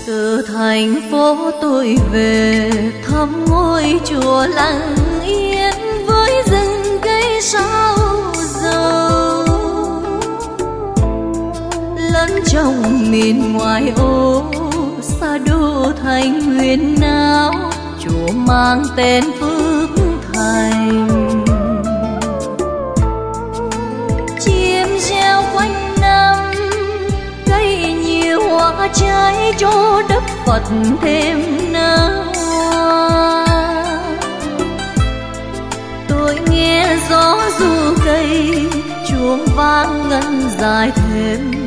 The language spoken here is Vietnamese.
Từ thành phố tôi về thăm ngôi chùa lặng yên với rừng cây sao dầu. Lẫn trong miền ngoại ô xa đô thành huyền áo, chùa mang tên Phước Thành. Chim reo quanh năm, cây nhiều hoa trái cho đất Phật thêm nở hoa. Tôi nghe gió ru cây chuông vang ngân dài thêm